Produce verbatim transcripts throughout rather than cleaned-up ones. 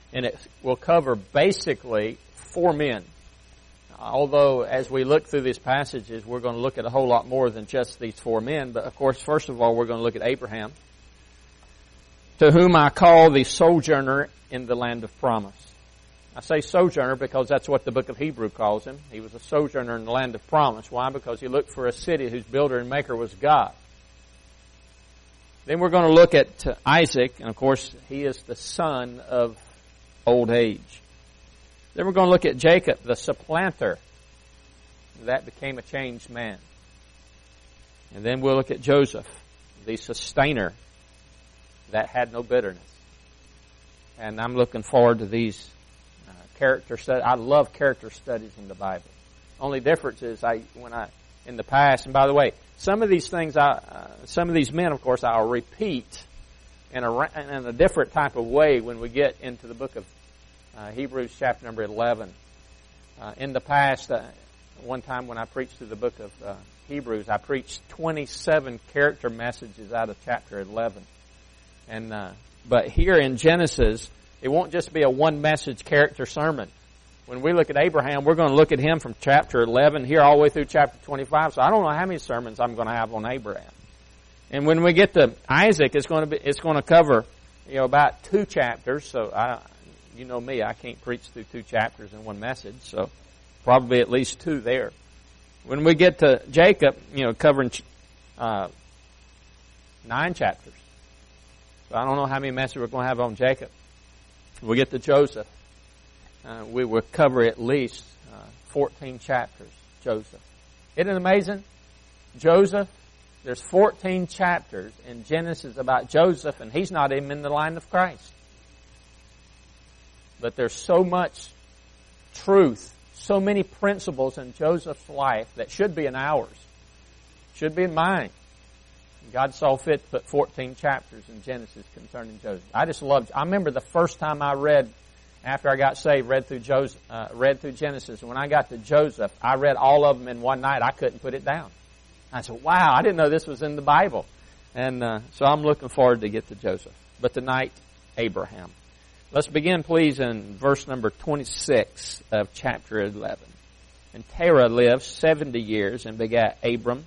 And it will cover basically four men. Although, as we look through these passages, we're going to look at a whole lot more than just these four men. But, of course, first of all, we're going to look at Abraham, to whom I call the sojourner in the land of promise. I say sojourner because that's what the book of Hebrews calls him. He was a sojourner in the land of promise. Why? Because he looked for a city whose builder and maker was God. Then we're going to look at Isaac, and, of course, he is the son of old age. Then we're going to look at Jacob, the supplanter. That became a changed man. And then we'll look at Joseph, the sustainer that had no bitterness. And I'm looking forward to these uh, character studies. I love character studies in the Bible. Only difference is I, when I, in the past, and by the way, some of these things, I, uh, some of these men, of course, I'll repeat in a, in a different type of way when we get into the book of Uh, Hebrews chapter number eleven. Uh, in the past, uh, one time when I preached through the book of uh, Hebrews, I preached twenty-seven character messages out of chapter eleven. And uh, but here in Genesis, it won't just be a one-message character sermon. When we look at Abraham, we're going to look at him from chapter eleven here all the way through chapter twenty-five. So I don't know how many sermons I'm going to have on Abraham. And when we get to Isaac, it's going to be it's going to cover you know about two chapters. So I. You know me, I can't preach through two chapters in one message, so probably at least two there. When we get to Jacob, you know, covering uh, nine chapters. So I don't know how many messages we're going to have on Jacob. When we get to Joseph, uh, we will cover at least uh, fourteen chapters, Joseph. Isn't it amazing? Joseph, there's fourteen chapters in Genesis about Joseph, and he's not even in the line of Christ. But there's so much truth, so many principles in Joseph's life that should be in ours, should be in mine. God saw fit to put fourteen chapters in Genesis concerning Joseph. I just loved. I remember the first time I read, after I got saved, read through Joseph, uh, read through Genesis. And when I got to Joseph, I read all of them in one night. I couldn't put it down. I said, "Wow, I didn't know this was in the Bible." And uh, so I'm looking forward to get to Joseph. But tonight, Abraham. Let's begin, please, in verse number twenty-six of chapter eleven. And Terah lived seventy years and begat Abram,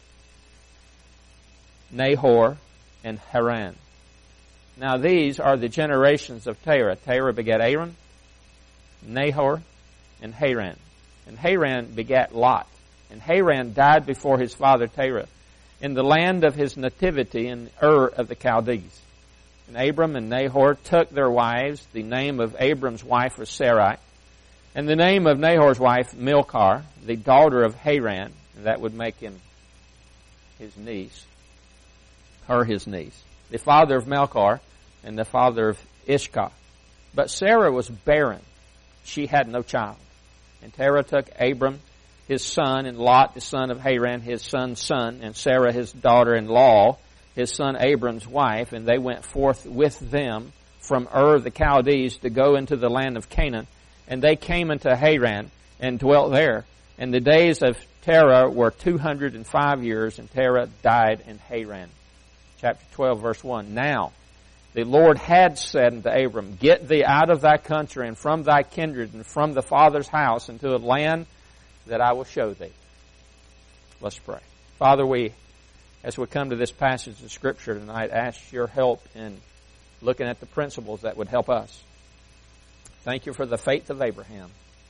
Nahor, and Haran. Now these are the generations of Terah. Terah begat Abram, Nahor, and Haran. And Haran begat Lot. And Haran died before his father Terah in the land of his nativity in Ur of the Chaldees. And Abram and Nahor took their wives. The name of Abram's wife was Sarai, and the name of Nahor's wife Milcah, the daughter of Haran. And that would make him his niece, her his niece. The father of Milcah and the father of Ishkah. But Sarah was barren. She had no child. And Terah took Abram his son, and Lot the son of Haran his son's son, and Sarah his daughter-in-law, his son Abram's wife, and they went forth with them from Ur of the Chaldees to go into the land of Canaan. And they came into Haran and dwelt there. And the days of Terah were two hundred and five years, and Terah died in Haran. Chapter twelve, verse one. Now, the Lord had said unto Abram, Get thee out of thy country and from thy kindred and from the father's house into a land that I will show thee. Let's pray. Father, we As we come to this passage of Scripture tonight, ask your help in looking at the principles that would help us. Thank you for the faith of Abraham,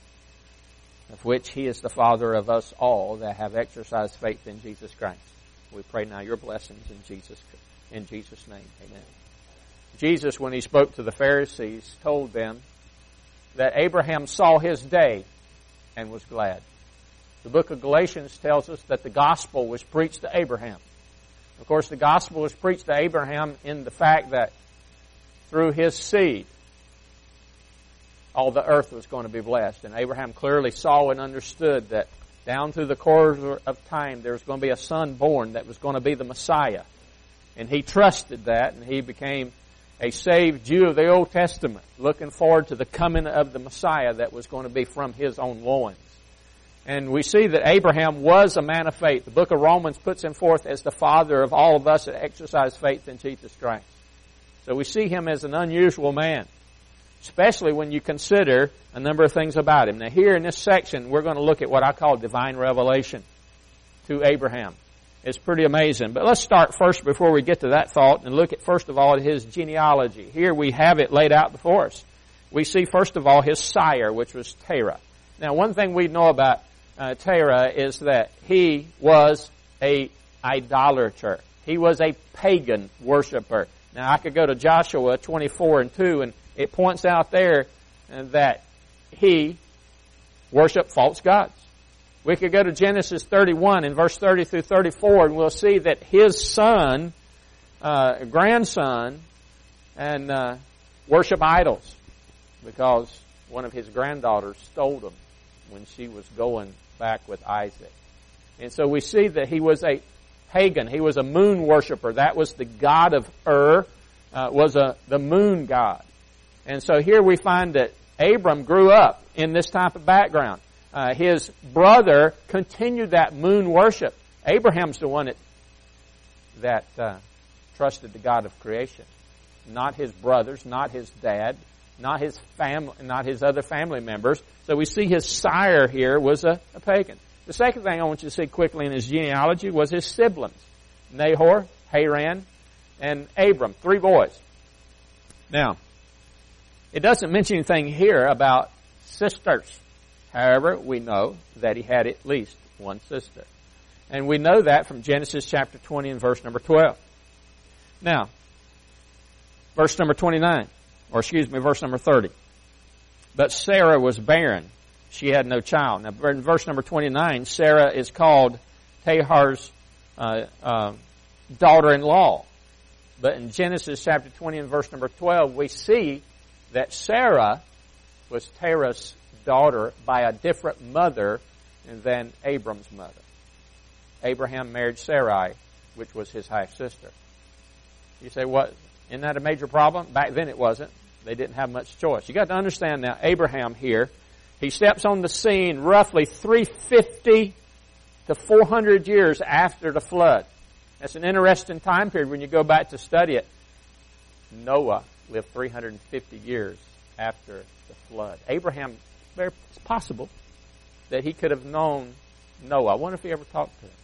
of which he is the father of us all that have exercised faith in Jesus Christ. We pray now your blessings in Jesus, in Jesus' name. Amen. Jesus, when he spoke to the Pharisees, told them that Abraham saw his day and was glad. The book of Galatians tells us that the gospel was preached to Abraham. Of course, the gospel was preached to Abraham in the fact that through his seed, all the earth was going to be blessed. And Abraham clearly saw and understood that down through the course of time, there was going to be a son born that was going to be the Messiah. And he trusted that, and he became a saved Jew of the Old Testament, looking forward to the coming of the Messiah that was going to be from his own loins. And we see that Abraham was a man of faith. The book of Romans puts him forth as the father of all of us that exercise faith in Jesus Christ. So we see him as an unusual man. especially when you consider a number of things about him. Now here in this section, we're going to look at what I call divine revelation to Abraham. It's pretty amazing. But let's start first before we get to that thought and look at first of all at his genealogy. Here we have it laid out before us. We see first of all his sire, which was Terah. Now one thing we know about uh, Terah is that he was a idolater. He was a pagan worshiper. Now I could go to Joshua twenty-four and two, and it points out there that he worshiped false gods. We could go to Genesis thirty-one in verse thirty through thirty-four, and we'll see that his son, uh, grandson, and uh, worship idols because one of his granddaughters stole them when she was going back with Isaac. And so we see that he was a pagan. He was a moon worshiper. That was the god of Ur, uh, was a the moon god. And so here we find that Abram grew up in this type of background. Uh, his brother continued that moon worship. Abraham's the one that, that uh, trusted the God of creation. Not his brothers, not his dad, not his family, not his other family members. So we see his sire here was a, a pagan. The second thing I want you to see quickly in his genealogy was his siblings. Nahor, Haran, and Abram. Three boys. Now, it doesn't mention anything here about sisters. However, we know that he had at least one sister. And we know that from Genesis chapter twenty and verse number twelve. Now, verse number twenty-nine, or excuse me, verse number thirty. But Sarah was barren. She had no child. Now, in verse number twenty-nine, Sarah is called Hagar's uh, uh, daughter-in-law. But in Genesis chapter twenty and verse number twelve, we see that Sarah was Terah's daughter by a different mother than Abram's mother. Abraham married Sarai, which was his half-sister. You say, what? Isn't that a major problem? Back then it wasn't. They didn't have much choice. You got to understand now, Abraham here, he steps on the scene roughly three hundred fifty to four hundred years after the flood. That's an interesting time period when you go back to study it. Noah lived three hundred fifty years after the flood. Abraham, it's possible that he could have known Noah. I wonder if he ever talked to him.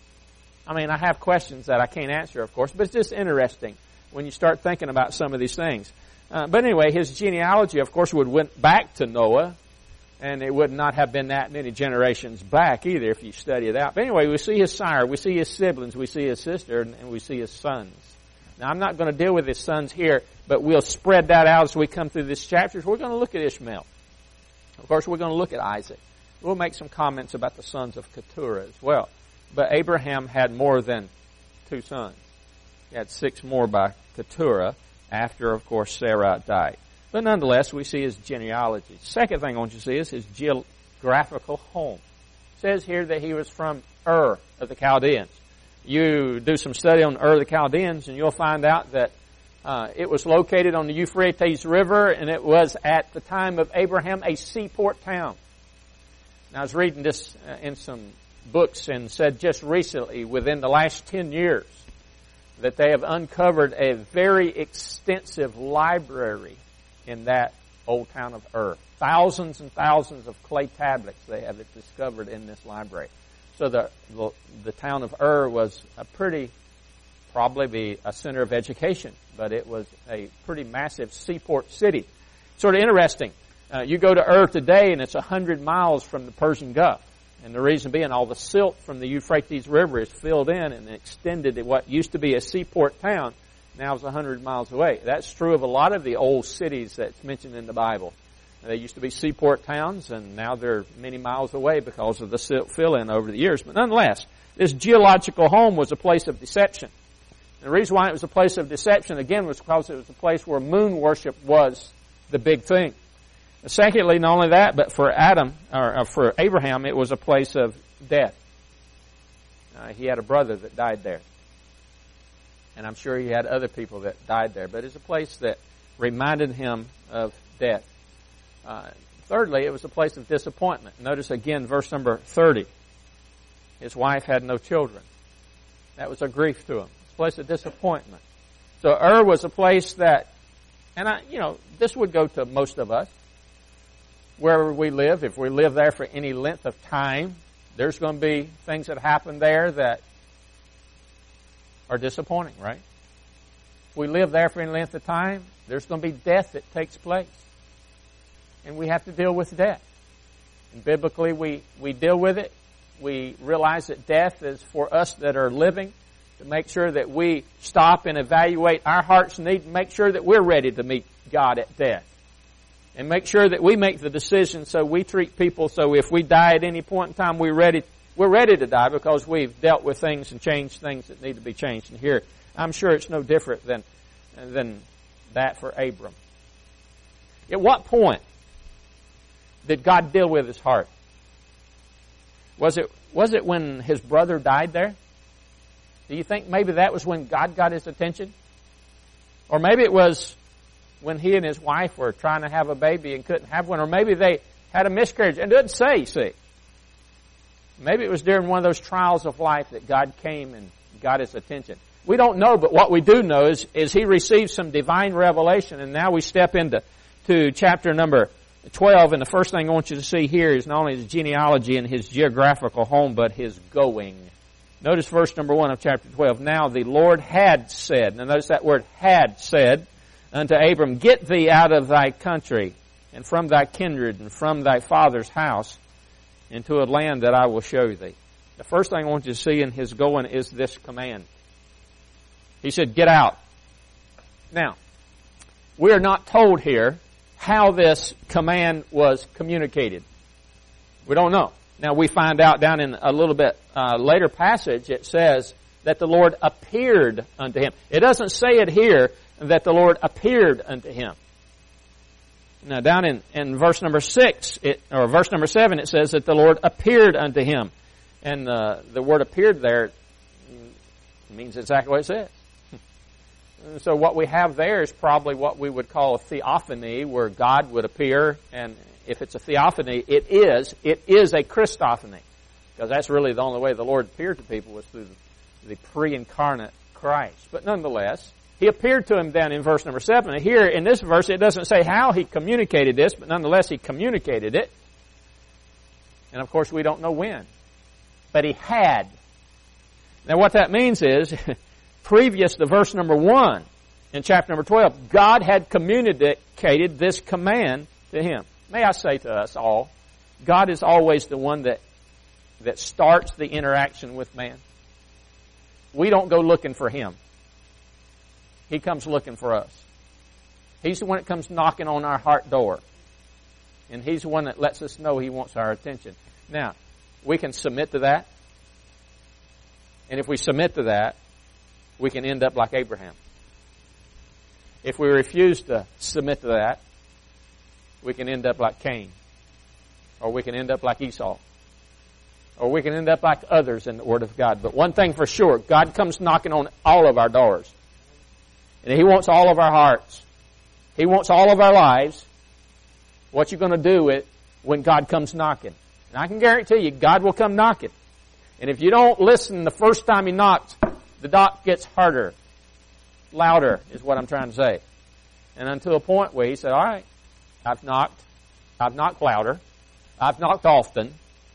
I mean, I have questions that I can't answer, of course, but it's just interesting when you start thinking about some of these things. Uh, but anyway, his genealogy, of course, would went back to Noah, and it would not have been that many generations back either if you study it out. But anyway, we see his sire, we see his siblings, we see his sister, and we see his sons. Now, I'm not going to deal with his sons here, but we'll spread that out as we come through this chapter. We're going to look at Ishmael. Of course, we're going to look at Isaac. We'll make some comments about the sons of Keturah as well. But Abraham had more than two sons. He had six more by Keturah after, of course, Sarah died. But nonetheless, we see his genealogy. Second thing I want you to see is his geographical home. It says here that he was from Ur of the Chaldeans. You do some study on Ur of the Chaldeans, and you'll find out that uh, it was located on the Euphrates River, and it was at the time of Abraham a seaport town. Now, I was reading this uh, in some books and said just recently, within the last ten years, that they have uncovered a very extensive library in that old town of Ur. Thousands and thousands of clay tablets they have discovered in this library. So the, the the town of Ur was a pretty, probably be a center of education, but it was a pretty massive seaport city. Sort of interesting. Uh, you go to Ur today and it's a hundred miles from the Persian Gulf. And the reason being all the silt from the Euphrates River is filled in and extended to what used to be a seaport town, now is a hundred miles away. That's true of a lot of the old cities that's mentioned in the Bible. They used to be seaport towns, and now they're many miles away because of the silt fill-in over the years. But nonetheless, this geological home was a place of deception. And the reason why it was a place of deception, again, was because it was a place where moon worship was the big thing. And secondly, not only that, but for Adam, or for Abraham, it was a place of death. Uh, he had a brother that died there. And I'm sure he had other people that died there. But it's a place that reminded him of death. Uh, thirdly, it was a place of disappointment. Notice again, verse number thirty. His wife had no children. That was a grief to him. It's a place of disappointment. So Ur was a place that And I, you know, this would go to most of us. Wherever we live, if we live there for any length of time, there's going to be things that happen there that are disappointing, right? If we live there for any length of time, there's going to be death that takes place. And we have to deal with death. And biblically, we, we deal with it. We realize that death is for us that are living, to make sure that we stop and evaluate our heart's need and make sure that we're ready to meet God at death. And make sure that we make the decision so we treat people so if we die at any point in time, we're ready, we're ready to die because we've dealt with things and changed things that need to be changed. And here, I'm sure it's no different than, than that for Abram. At what point did God deal with his heart? Was it, was it when his brother died there? Do you think maybe that was when God got his attention? Or maybe it was when he and his wife were trying to have a baby and couldn't have one. Or maybe they had a miscarriage. It doesn't say, see. Maybe it was during one of those trials of life that God came and got his attention. We don't know, but what we do know is, is he received some divine revelation. And now we step into to chapter number twelve. And the first thing I want you to see here is not only his genealogy and his geographical home, but his going. Notice verse number one of chapter twelve. Now the Lord had said, now notice that word had said, unto Abram, get thee out of thy country, and from thy kindred, and from thy father's house, into a land that I will show thee. The first thing I want you to see in his going is this command. He said, get out. Now, we are not told here how this command was communicated. We don't know. Now we find out down in a little bit uh, later passage, it says that the Lord appeared unto him. It doesn't say it here that the Lord appeared unto him. Now down in, in verse number six, it, or verse number seven, it says that the Lord appeared unto him. And uh, the word appeared there means exactly what it says. So what we have there is probably what we would call a theophany, where God would appear, and if it's a theophany, it is, it is a Christophany. Because that's really the only way the Lord appeared to people was through the, the pre-incarnate Christ. But nonetheless, he appeared to him then in verse number seven. Here in this verse, it doesn't say how he communicated this, but nonetheless he communicated it. And of course we don't know when. But he had. Now what that means is, previous to verse number one in chapter number twelve, God had communicated this command to him. May I say to us all, God is always the one that, that starts the interaction with man. We don't go looking for him. He comes looking for us. He's the one that comes knocking on our heart door. And he's the one that lets us know he wants our attention. Now, we can submit to that. And if we submit to that, we can end up like Abraham. If we refuse to submit to that, we can end up like Cain. Or we can end up like Esau. Or we can end up like others in the Word of God. But one thing for sure, God comes knocking on all of our doors. And he wants all of our hearts. He wants all of our lives. What you going to do with when God comes knocking? And I can guarantee you, God will come knocking. And if you don't listen the first time he knocks, the knock gets harder, louder is what I'm trying to say. And until a point where he said, all right, I've knocked, I've knocked louder, I've knocked often,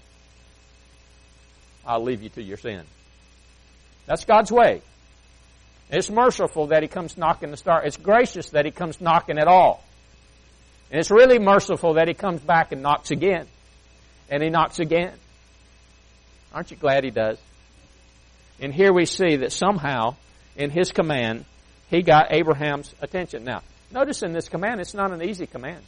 I'll leave you to your sin. That's God's way. It's merciful that he comes knocking to start. It's gracious that he comes knocking at all. And it's really merciful that he comes back and knocks again. And he knocks again. Aren't you glad he does? And here we see that somehow, in his command, he got Abraham's attention. Now, notice in this command, it's not an easy command.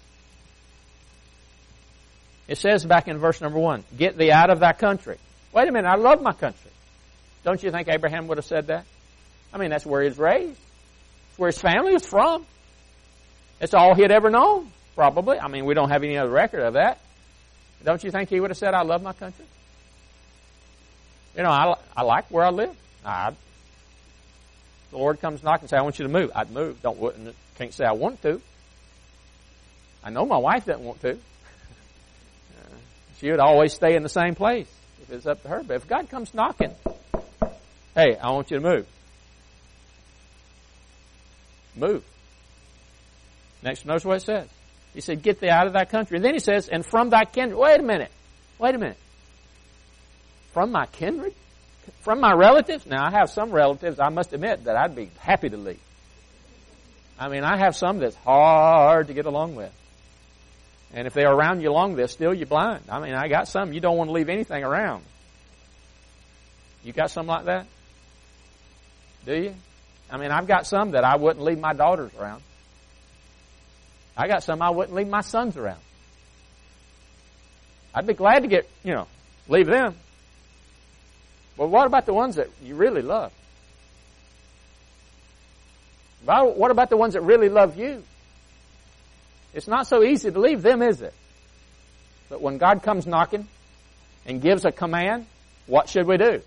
It says back in verse number one, get thee out of thy country. Wait a minute, I love my country. Don't you think Abraham would have said that? I mean, that's where he was raised. It's where his family was from. It's all he had ever known, probably. I mean, we don't have any other record of that. Don't you think he would have said, I love my country? You know, I, I like where I live. I'd, the Lord comes knocking and says, I want you to move. I'd move. Don't wouldn't, can't say I want to. I know my wife doesn't want to. Uh, she would always stay in the same place if it's up to her. But if God comes knocking, hey, I want you to move. Move. Next, notice what it says. He said, get thee out of thy country. And then he says, and from thy kindred. Wait a minute. Wait a minute. From my kindred? From my relatives? Now, I have some relatives, I must admit, that I'd be happy to leave. I mean, I have some that's hard to get along with. And if they're around you long, they'll steal you blind. I mean, I got some you don't want to leave anything around. You got some like that? Do you? I mean, I've got some that I wouldn't leave my daughters around. I got some I wouldn't leave my sons around. I'd be glad to get, you know, leave them. But what about the ones that you really love? What about the ones that really love you? It's not so easy to leave them, is it? But when God comes knocking and gives a command, what should we do?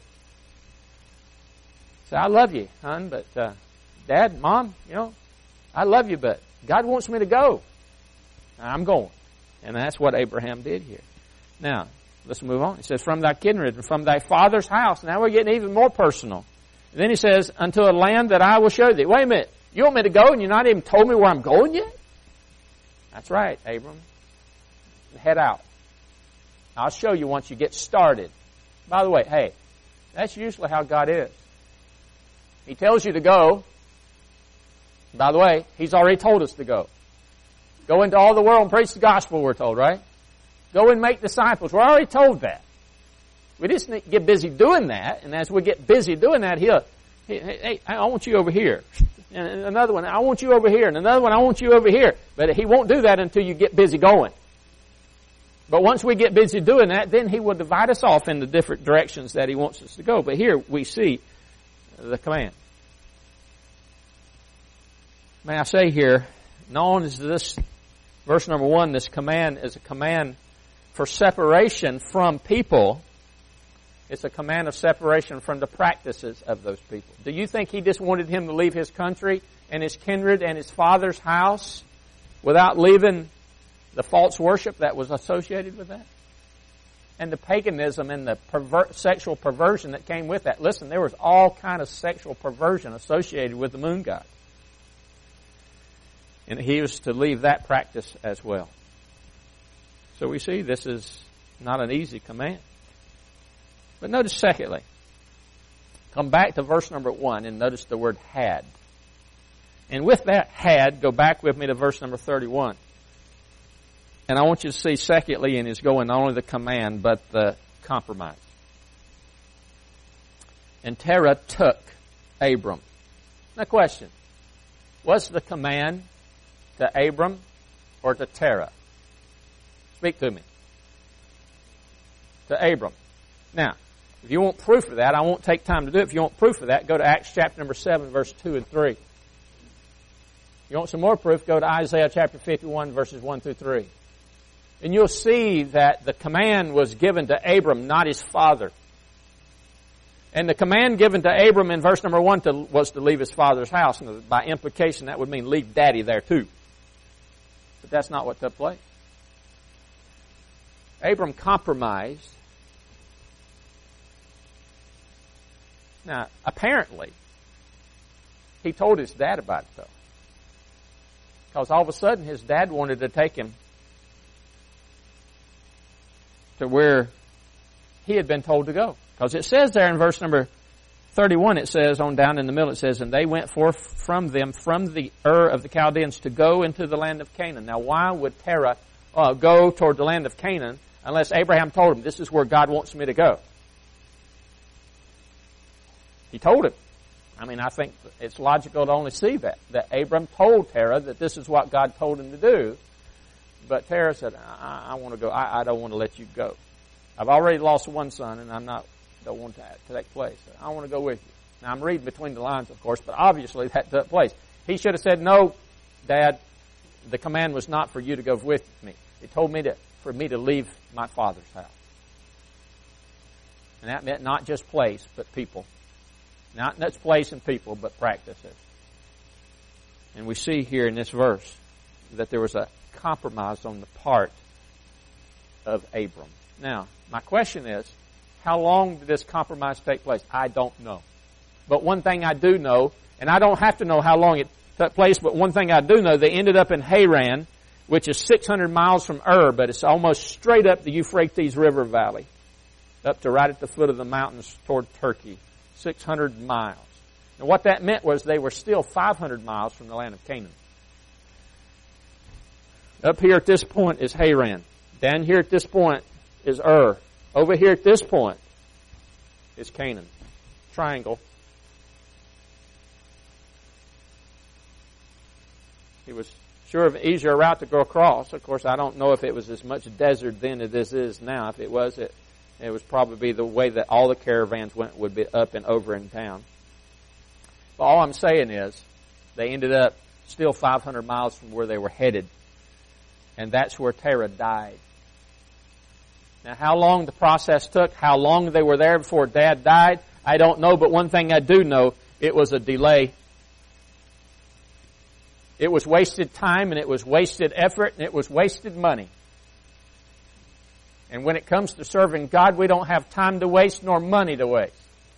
Say, I love you, hon, but uh, Dad, Mom, you know, I love you, but God wants me to go. I'm going. And that's what Abraham did here. Now, let's move on. It says, from thy kindred and from thy father's house. Now we're getting even more personal. And then he says, unto a land that I will show thee. Wait a minute. You want me to go and you're not even told me where I'm going yet? That's right, Abram. Head out. I'll show you once you get started. By the way, hey, that's usually how God is. He tells you to go. By the way, He's already told us to go. Go into all the world and preach the gospel, we're told, right? Go and make disciples. We're already told that. We just need to get busy doing that, and as we get busy doing that, He'll, hey, hey, I want you over here. And another one, I want you over here. And another one, I want you over here. But He won't do that until you get busy going. But once we get busy doing that, then He will divide us off in the different directions that He wants us to go. But here we see the command. May I say here, known as this, verse number one, this command is a command for separation from people. It's a command of separation from the practices of those people. Do you think He just wanted him to leave his country and his kindred and his father's house without leaving the false worship that was associated with that? And the paganism and the perver- sexual perversion that came with that. Listen, there was all kind of sexual perversion associated with the moon god. And he was to leave that practice as well. So we see this is not an easy command. But notice secondly, come back to verse number one and notice the word had. And with that had, go back with me to verse number thirty-one. And I want you to see secondly in his going not only the command but the compromise. And Terah took Abram. Now question, was the command to Abram or to Terah? Speak to me. To Abram. Now, if you want proof of that, I won't take time to do it. If you want proof of that, go to Acts chapter number seven, verse two and three. If you want some more proof, go to Isaiah chapter fifty-one, verses one through three. And you'll see that the command was given to Abram, not his father. And the command given to Abram in verse number one to, was to leave his father's house. And by implication, that would mean leave daddy there too. But that's not what took place. Abram compromised. Now, apparently, he told his dad about it, though. Because all of a sudden, his dad wanted to take him to where he had been told to go. Because it says there in verse number thirty-one, it says, on down in the middle, it says, and they went forth from them, from the Ur of the Chaldeans, to go into the land of Canaan. Now, why would Terah uh, go toward the land of Canaan unless Abraham told him, this is where God wants me to go? He told him. I mean, I think it's logical to only see that. That Abram told Terah that this is what God told him to do. But Terah said, I, I want to go. I, I don't want to let you go. I've already lost one son, and I'm not, don't want that to take place. I want to go with you. Now, I'm reading between the lines, of course, but obviously that took place. He should have said, no, Dad, the command was not for you to go with me. It told me to, for me to leave my father's house. And that meant not just place, but people. Not that's place and people, but practices. And we see here in this verse that there was a compromise on the part of Abram. Now, my question is, how long did this compromise take place? I don't know. But one thing I do know, and I don't have to know how long it took place, but one thing I do know, they ended up in Haran, which is six hundred miles from Ur, but it's almost straight up the Euphrates River Valley, up to right at the foot of the mountains toward Turkey, six hundred miles. And what that meant was they were still five hundred miles from the land of Canaan. Up here at this point is Haran. Down here at this point is Ur. Over here at this point is Canaan. Triangle. It was sure of an easier route to go across. Of course, I don't know if it was as much desert then as this is now. If it was, it, it was probably the way that all the caravans went would be up and over in town. But all I'm saying is they ended up still five hundred miles from where they were headed. And that's where Terah died. Now, how long the process took, how long they were there before Dad died, I don't know. But one thing I do know, it was a delay. It was wasted time, and it was wasted effort, and it was wasted money. And when it comes to serving God, we don't have time to waste nor money to waste.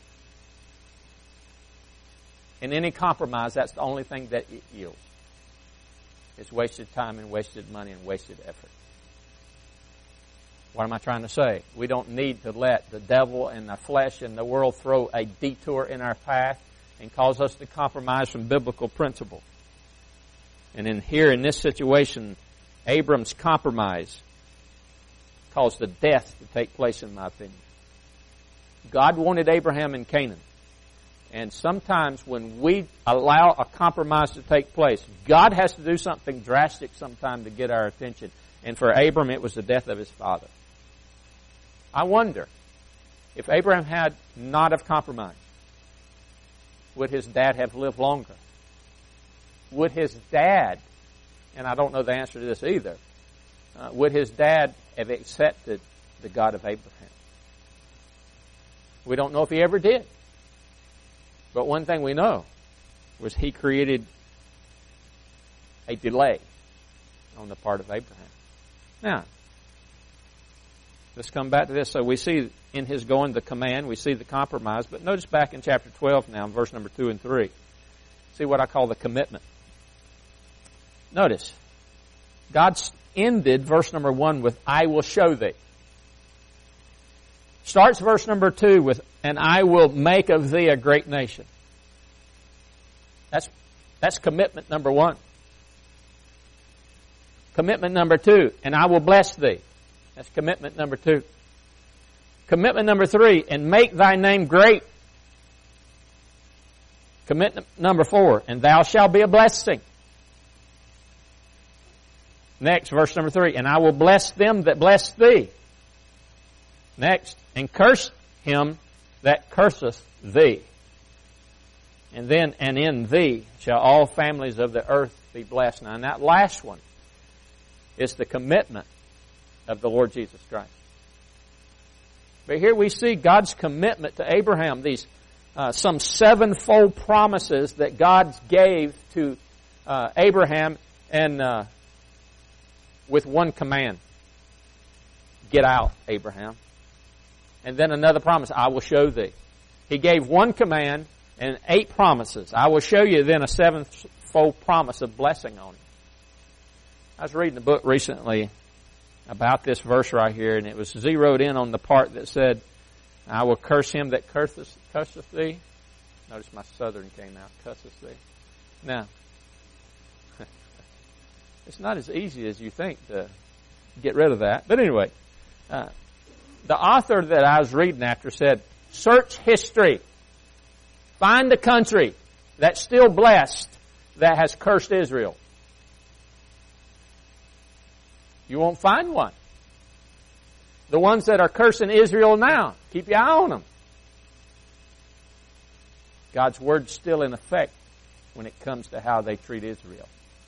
In any compromise, that's the only thing that it yields. It's wasted time and wasted money and wasted effort. What am I trying to say? We don't need to let the devil and the flesh and the world throw a detour in our path and cause us to compromise from biblical principle. And in here, in this situation, Abram's compromise caused the death to take place, in my opinion. God wanted Abraham in Canaan. And sometimes when we allow a compromise to take place, God has to do something drastic sometime to get our attention. And for Abram, it was the death of his father. I wonder, if Abraham had not have compromised, would his dad have lived longer? Would his dad, and I don't know the answer to this either, uh, would his dad have accepted the God of Abraham? We don't know if he ever did. But one thing we know was he created a delay on the part of Abraham. Now, let's come back to this. So we see in his going the command, we see the compromise, but notice back in chapter twelve now, in verse number two and three. See what I call the commitment. Notice, God ended verse number one with, I will show thee. Starts verse number two with, and I will make of thee a great nation. That's, that's commitment number one. Commitment number two, and I will bless thee. That's commitment number two. Commitment number three, and make thy name great. Commitment number four, and thou shalt be a blessing. Next, verse number three, and I will bless them that bless thee. Next, and curse him that curseth thee. And then, and in thee shall all families of the earth be blessed. Now, and that last one is the commitment of the Lord Jesus Christ. But here we see God's commitment to Abraham, these uh, some sevenfold promises that God gave to uh, Abraham, and uh, with one command. Get out, Abraham. And then another promise, I will show thee. He gave one command and eight promises. I will show you then a sevenfold promise of blessing on him. I was reading a book recently about this verse right here, and it was zeroed in on the part that said, I will curse him that curseth, curseth thee. Notice my southern came out, curseth thee. Now, it's not as easy as you think to get rid of that. But anyway, uh, the author that I was reading after said, search history. Find the country that's still blessed that has cursed Israel. You won't find one. The ones that are cursing Israel now, keep your eye on them. God's word's still in effect when it comes to how they treat Israel.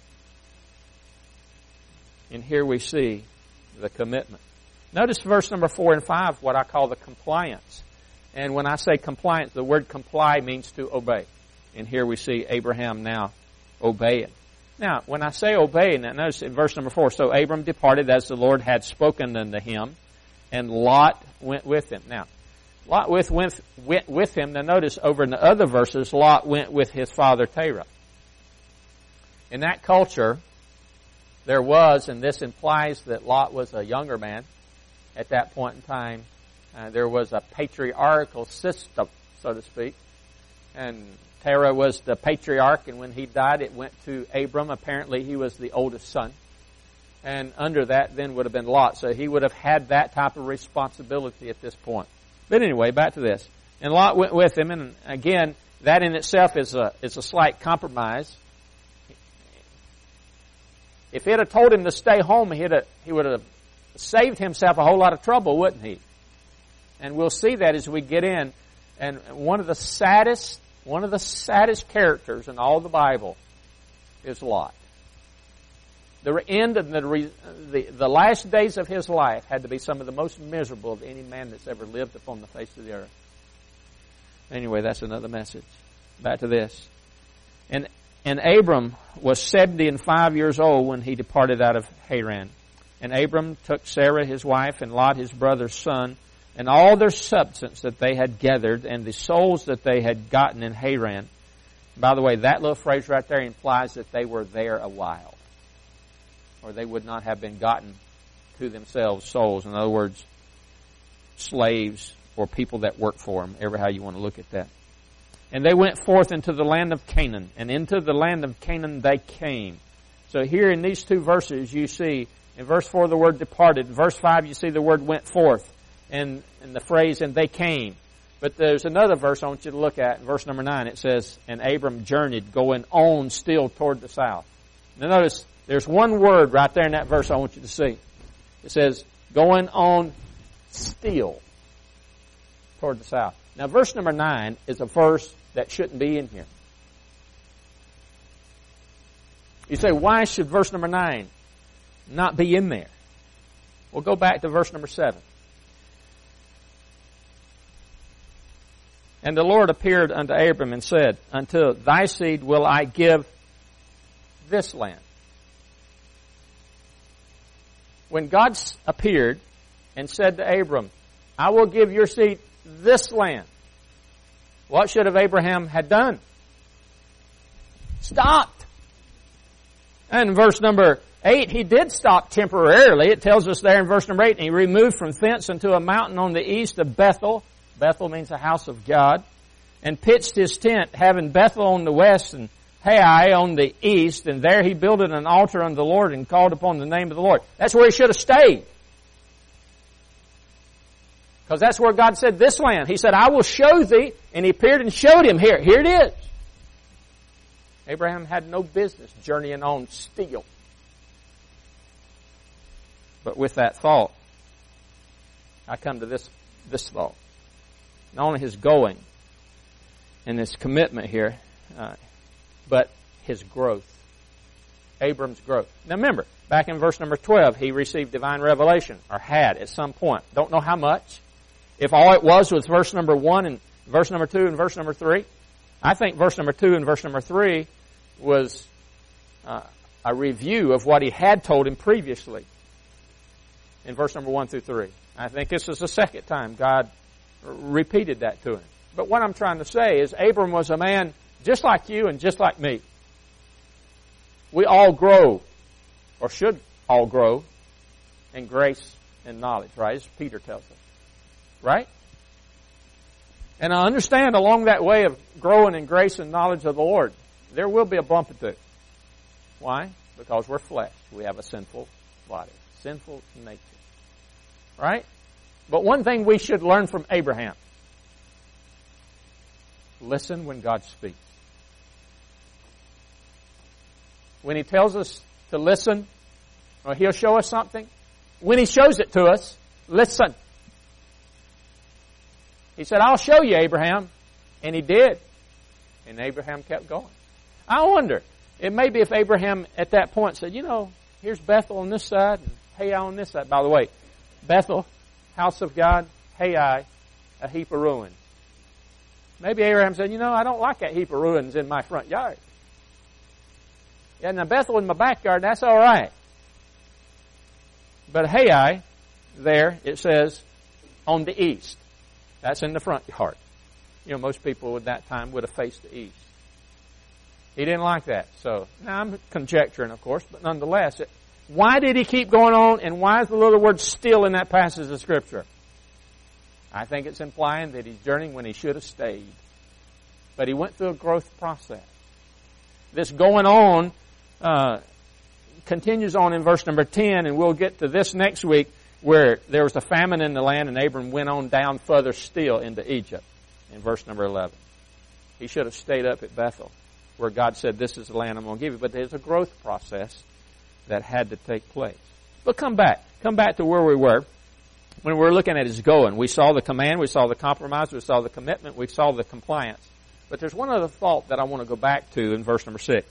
And here we see the commitment. Notice verse number four and five, what I call the compliance. And when I say compliance, the word comply means to obey. And here we see Abraham now obeying. Now, when I say obeying, now notice in verse number four, so Abram departed as the Lord had spoken unto him, and Lot went with him. Now, Lot with, went, went with him. Now notice over in the other verses, Lot went with his father Terah. In that culture, there was, and this implies that Lot was a younger man at that point in time, uh, there was a patriarchal system, so to speak. And Terah was the patriarch, and when he died, it went to Abram. Apparently, he was the oldest son. And under that then would have been Lot. So he would have had that type of responsibility at this point. But anyway, back to this. And Lot went with him, and again, that in itself is a, is a slight compromise. If it had told him to stay home, he'd have, he would have saved himself a whole lot of trouble, wouldn't he? And we'll see that as we get in. And one of the saddest, one of the saddest characters in all the Bible is Lot. The end of the, the the last days of his life had to be some of the most miserable of any man that's ever lived upon the face of the earth. Anyway, that's another message. Back to this. And and Abram was seventy and five years old when he departed out of Haran. And Abram took Sarah his wife and Lot his brother's son and all their substance that they had gathered and the souls that they had gotten in Haran. By the way, that little phrase right there implies that they were there a while, or they would not have been gotten to themselves souls. In other words, slaves or people that work for them, ever how you want to look at that. And they went forth into the land of Canaan, and into the land of Canaan they came. So here in these two verses you see, in verse four the word departed, in verse five you see the word went forth, and, and the phrase and they came. But there's another verse I want you to look at, in verse number nine. It says, and Abram journeyed, going on still toward the south. Now notice, there's one word right there in that verse I want you to see. It says, going on still toward the south. Now, verse number nine is a verse that shouldn't be in here. You say, why should verse number nine not be in there? Well, go back to verse number seven. And the Lord appeared unto Abram and said, unto thy seed will I give this land. When God appeared and said to Abram, I will give your seed this land, what should have Abraham had done? Stopped. And in verse number eight, he did stop temporarily. It tells us there in verse number eight, and he removed from thence unto a mountain on the east of Bethel. Bethel means the house of God. And pitched his tent, having Bethel on the west and Hai on the east, and there he builded an altar unto the Lord and called upon the name of the Lord. That's where he should have stayed. Because that's where God said, this land. He said, I will show thee. And he appeared and showed him. Here, here it is. Abraham had no business journeying on still. But with that thought, I come to this, this thought. Not only his going and his commitment here, uh, but his growth. Abram's growth. Now remember, back in verse number twelve, he received divine revelation, or had at some point. Don't know how much. If all it was was verse number one and verse number two and verse number three. I think verse number two and verse number three was uh, a review of what he had told him previously in verse number one through three. I think this is the second time God repeated that to him. But what I'm trying to say is Abram was a man just like you and just like me. We all grow, or should all grow, in grace and knowledge, right? As Peter tells us. Right? And I understand along that way of growing in grace and knowledge of the Lord, there will be a bump or two. Why? Because we're flesh. We have a sinful body. Sinful nature. Right? But one thing we should learn from Abraham. Listen when God speaks. When He tells us to listen, or He'll show us something, when He shows it to us, listen. He said, I'll show you, Abraham. And He did. And Abraham kept going. I wonder, it may be if Abraham at that point said, you know, here's Bethel on this side and Hai on this side. By the way, Bethel, house of God, Hai, a heap of ruins. Maybe Abraham said, you know, I don't like that heap of ruins in my front yard. Yeah, now Bethel in my backyard, that's all right. But Hai, there, it says, on the east. That's in the front yard. You know, most people at that time would have faced the east. He didn't like that. So, now I'm conjecturing, of course, but nonetheless, it, why did he keep going on, and why is the little word still in that passage of Scripture? I think it's implying that he's journeying when he should have stayed. But he went through a growth process. This going on uh, continues on in verse number ten, and we'll get to this next week, where there was a famine in the land, and Abram went on down further still into Egypt, in verse number eleven. He should have stayed up at Bethel, where God said, this is the land I'm going to give you. But there's a growth process that had to take place. But come back. Come back to where we were. When we were looking at his going, we saw the command, we saw the compromise, we saw the commitment, we saw the compliance. But there's one other thought that I want to go back to in verse number six.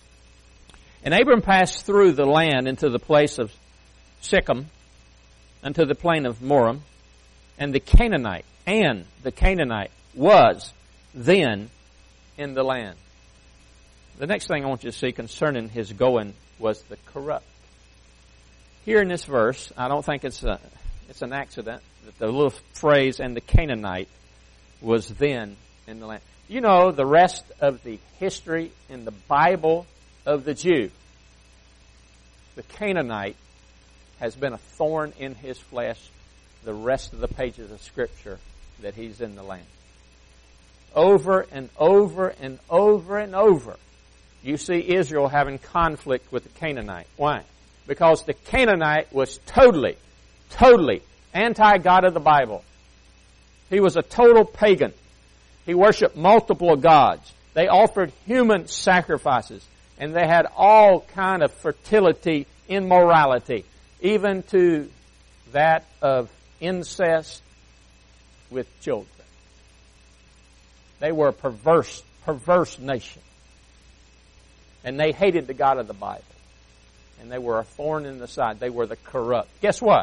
And Abram passed through the land into the place of Shechem, unto the plain of Moreh, and the Canaanite, and the Canaanite was then in the land. The next thing I want you to see concerning his going was the corrupt. Here in this verse, I don't think it's a, it's an accident that the little phrase, and the Canaanite was then in the land. You know the rest of the history in the Bible of the Jew. The Canaanite has been a thorn in his flesh the rest of the pages of Scripture that he's in the land. Over and over and over and over, you see Israel having conflict with the Canaanite. Why? Because the Canaanite was totally, totally anti-God of the Bible. He was a total pagan. He worshipped multiple gods. They offered human sacrifices, and they had all kind of fertility, immorality, even to that of incest with children. They were a perverse, perverse nation. And they hated the God of the Bible. And they were a thorn in the side. They were the corrupt. Guess what?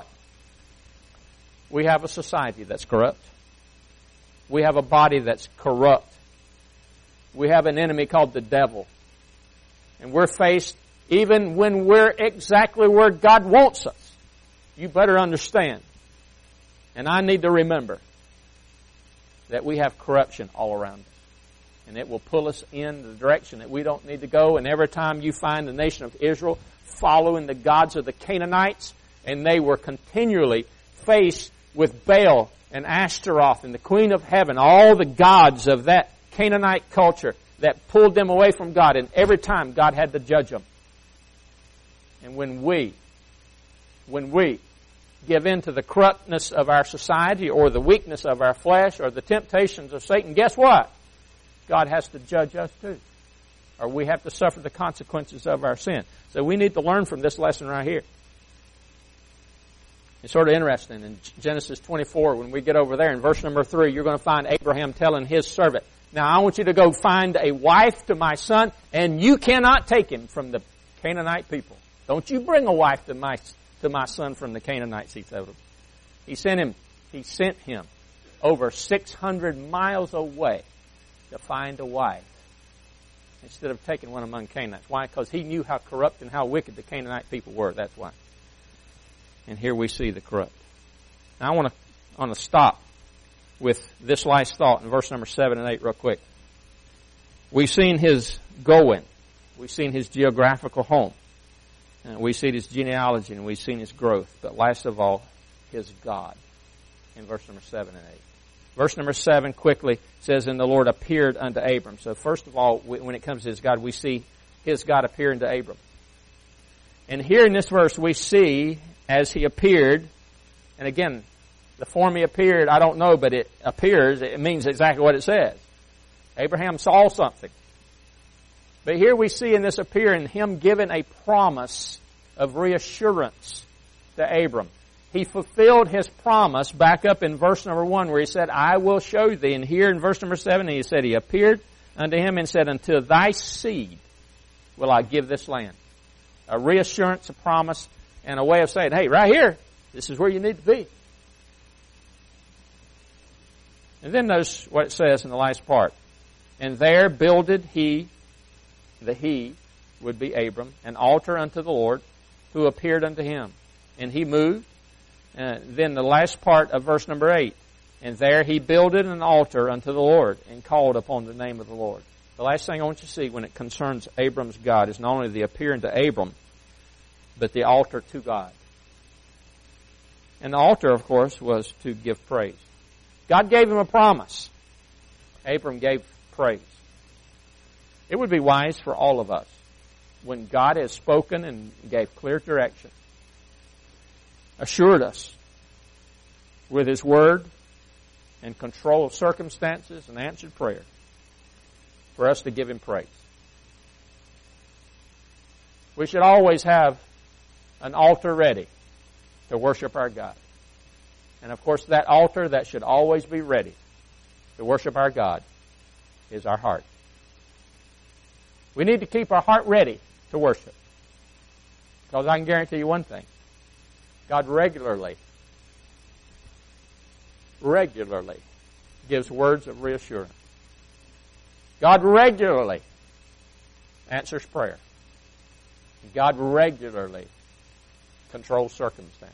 We have a society that's corrupt. We have a body that's corrupt. We have an enemy called the devil. And we're faced, even when we're exactly where God wants us. You better understand. And I need to remember that we have corruption all around us. And it will pull us in the direction that we don't need to go. And every time you find the nation of Israel following the gods of the Canaanites, and they were continually faced with Baal and Ashtaroth and the Queen of Heaven, all the gods of that Canaanite culture that pulled them away from God. And every time God had to judge them. And when we, when we give in to the corruptness of our society or the weakness of our flesh or the temptations of Satan, guess what? God has to judge us too. Or we have to suffer the consequences of our sin. So we need to learn from this lesson right here. It's sort of interesting. In Genesis twenty-four, when we get over there in verse number three, you're going to find Abraham telling his servant, now I want you to go find a wife to my son, and you cannot take him from the Canaanite people. Don't you bring a wife to my to my son from the Canaanites, he told him. He sent him, he sent him over six hundred miles away to find a wife instead of taking one among Canaanites. Why? Because he knew how corrupt and how wicked the Canaanite people were. That's why. And here we see the corrupt. Now I want to, I want to stop with this last thought in verse number seven and eight real quick. We've seen his going. We've seen his geographical home. And we've seen his genealogy and we've seen his growth. But last of all, his God in verse number seven and eight. Verse number seven quickly says, and the Lord appeared unto Abram. So first of all, when it comes to his God, we see his God appearing to Abram. And here in this verse, we see as he appeared, and again, the form he appeared, I don't know, but it appears, it means exactly what it says. Abraham saw something. But here we see in this appearing him giving a promise of reassurance to Abram. He fulfilled his promise back up in verse number one where he said, I will show thee. And here in verse number seven he said, he appeared unto him and said, unto thy seed will I give this land. A reassurance, a promise, and a way of saying, hey, right here, this is where you need to be. And then notice what it says in the last part. And there builded he, the he would be Abram, an altar unto the Lord, who appeared unto him. And he moved. Uh, then the last part of verse number eight. And there he builded an altar unto the Lord, and called upon the name of the Lord. The last thing I want you to see when it concerns Abram's God is not only the appearing to Abram, but the altar to God. And the altar, of course, was to give praise. God gave him a promise. Abram gave praise. It would be wise for all of us, when God has spoken and gave clear direction, assured us with His Word and control of circumstances and answered prayer, for us to give Him praise. We should always have an altar ready to worship our God. And of course, that altar that should always be ready to worship our God is our heart. We need to keep our heart ready to worship. Because I can guarantee you one thing. God regularly, regularly gives words of reassurance. God regularly answers prayer. God regularly controls circumstances.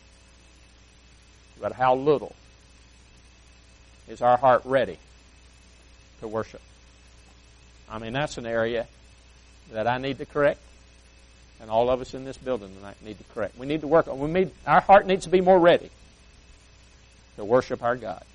But how little is our heart ready to worship? I mean, that's an area that I need to correct, and all of us in this building tonight need to correct. We need to work on. We need our heart needs to be more ready to worship our God.